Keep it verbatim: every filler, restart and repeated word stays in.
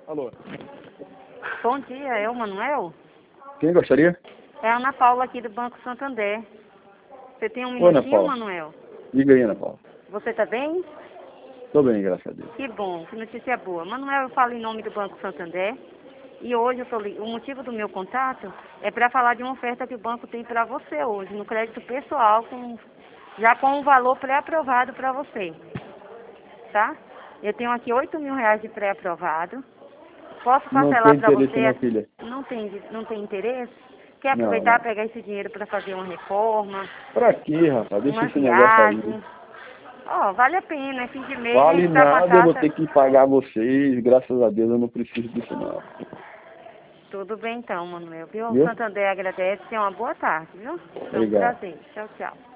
Alô? Bom dia, é o Manuel? Quem gostaria? É a Ana Paula aqui do Banco Santander. Você tem um Oi, Ana minutinho, Paula. Manuel? Diga aí, Ana Paula. Você tá bem? Tô bem, graças a Deus. Que bom, que notícia boa. Manuel, eu falo em nome do Banco Santander. E hoje eu tô li... o motivo do meu contato é para falar de uma oferta que o banco tem para você hoje, no crédito pessoal, com... já com um valor pré-aprovado para você. Tá? Eu tenho aqui oito mil reais de pré-aprovado. Posso Não parcelar tem para interesse você? não, filha. Não tem, não tem interesse? Quer Não, aproveitar não. e pegar esse dinheiro para fazer uma reforma, Pra quê, rapaz? Deixa uma esse negócio aí. viagem? Ó, vale a pena, é fim de mês, a Vale gente tá com a nada, eu vou taxa... ter que pagar vocês. Graças a Deus eu não preciso disso não. Tudo bem então, Manuel, viu? O Viu? Santander agradece, tenha uma boa tarde, viu? Foi um Obrigado. prazer. Tchau, tchau.